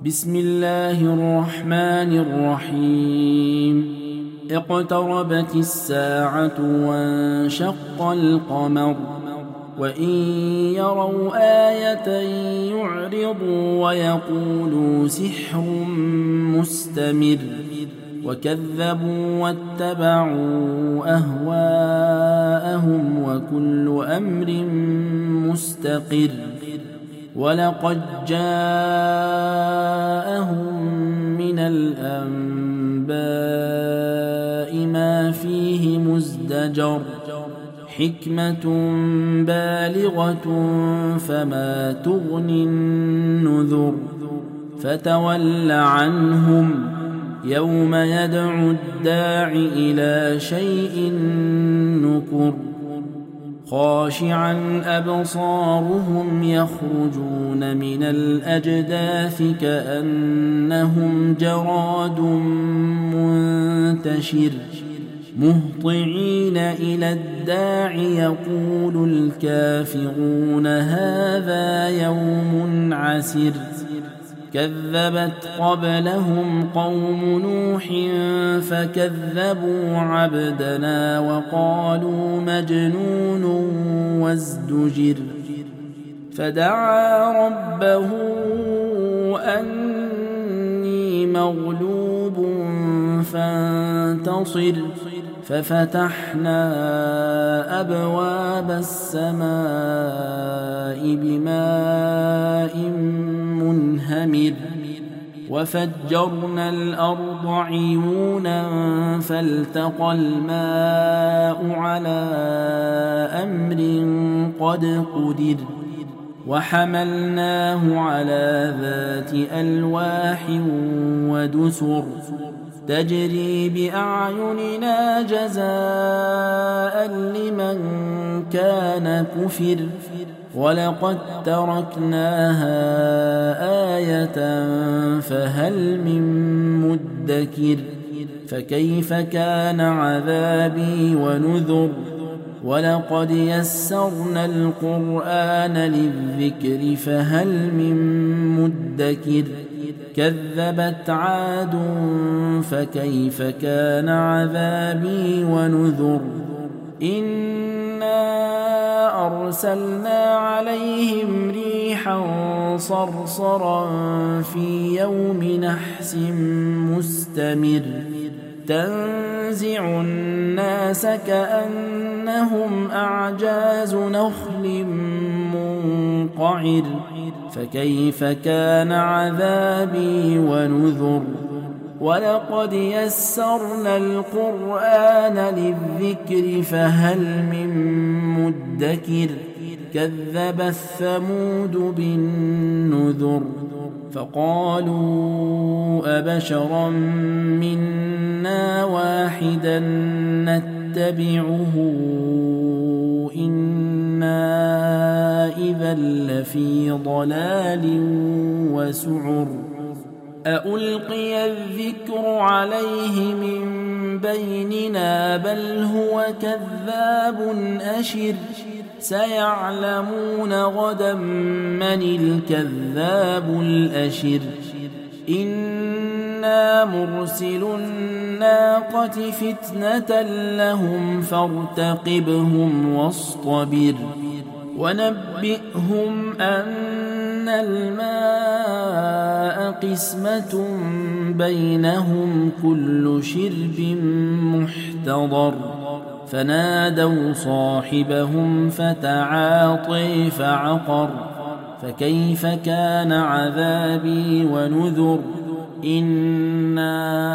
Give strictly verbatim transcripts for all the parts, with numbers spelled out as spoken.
بسم الله الرحمن الرحيم اقتربت الساعة وانشق القمر وإن يروا آية يعرضوا ويقولوا سحر مستمر وكذبوا واتبعوا أهواءهم وكل أمر مستقر ولقد جاءهم من الأنباء ما فيه مزدجر حكمة بالغة فما تغني النذر فتول عنهم يوم يدعو الداع إلى شيء نكر خاشعا أبصارهم يخرجون من الأجداث كأنهم جراد منتشر مهطعين إلى الداع يقول الكافرون هذا يوم عسر كذبت قبلهم قوم نوح فكذبوا عبدنا وقالوا مجنون وازدجر فدعا ربه أني مغلوب فانتصر ففتحنا أبواب السماء بماء منهمر وفجرنا الأرض عيونا فالتقى الماء على أمر قد قدر وحملناه على ذات ألواح ودسر تجري بأعيننا جزاء لمن كان كفر ولقد تركناها آية فهل من مدكر فكيف كان عذابي ونذر ولقد يسرنا القرآن للذكر فهل من مدكر كذبت عاد فكيف كان عذابي ونذر إنا أرسلنا عليهم ريحا صرصرا في يوم نحس مستمر تنزع الناس كأنهم أعجاز نخل منقعر فكيف كان عذابي ونذر ولقد يسرنا القرآن للذكر فهل من مدكر كذب الثمود بالنذر فقالوا أبشرا منا واحدا نتبعه إنا إذا لفي ضلال وسعر أألقي الذكر عليه من بيننا بل هو كذاب أشر سيعلمون غدا من الكذاب الأشر إنا مرسل الناقة فتنة لهم فارتقبهم واصطبر ونبئهم أن الماء قسمة بينهم كل شرب محتضر فنادوا صاحبهم فتعاطي فعقر فكيف كان عذابي ونذر إنا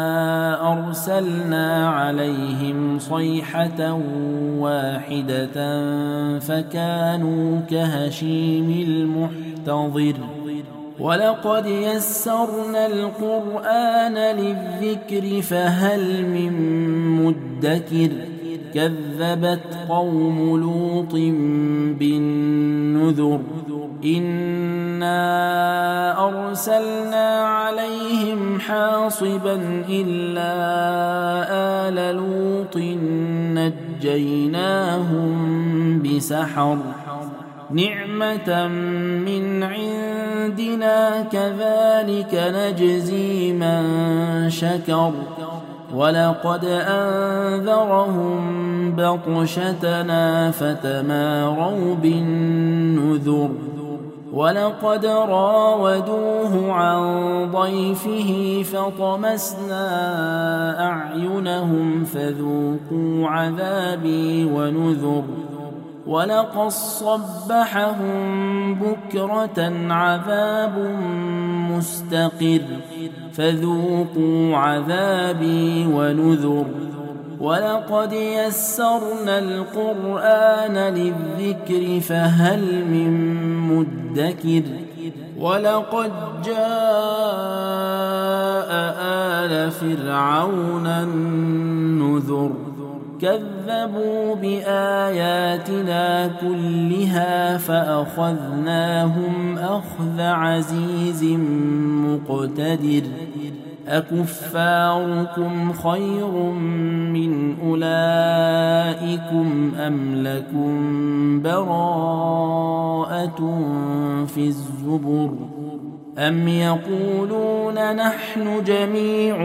أرسلنا عليهم صيحة واحدة فكانوا كهشيم المحتضر ولقد يسرنا القرآن للذكر فهل من مدكر كذبت قوم لوط بالنذر إنا أرسلنا عليهم حاصبا إلا آل لوط نجيناهم بسحر نعمة من عندنا كذلك نجزي من شكر ولقد أنذرهم بطشتنا فتماروا بالنذر ولقد راودوه عن ضيفه فطمسنا أعينهم فذوقوا عذابي ونذر ولقد صبحهم بكرة عذاب مستقر فذوقوا عذابي ونذر ولقد يسرنا القرآن للذكر فهل من مدكر ولقد جاء آل فرعون النذر كذبوا بآياتنا كلها فأخذناهم أخذ عزيز مقتدر أكفاركم خير من أولئكم أم لكم براءة في الزبر أم يقولون نحن جميع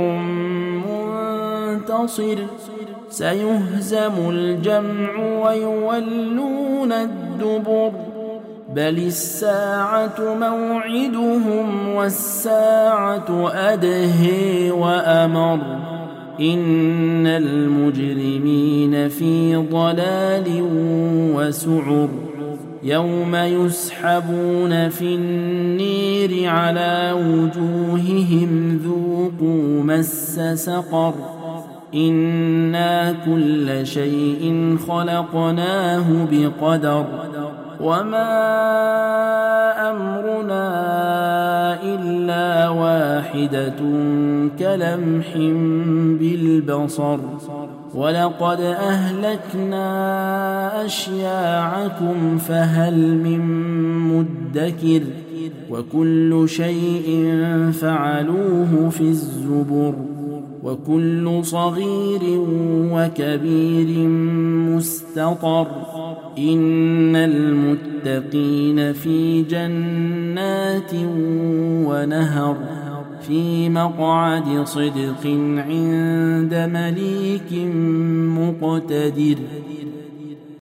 منتصر سيهزم الجمع ويولون الدبر بل الساعة موعدهم والساعة أدهى وأمر إن المجرمين في ضلال وسعر يوم يسحبون في النير على وجوههم ذوقوا مس سقر إنا كل شيء خلقناه بقدر وما أمرنا إلا واحدة كلمح بالبصر ولقد أهلكنا أشياعكم فهل من مدكر وكل شيء فعلوه في الزبر وكل صغير وكبير مستطر إن المتقين في جنات ونهر في مقعد صدق عند مليك مقتدر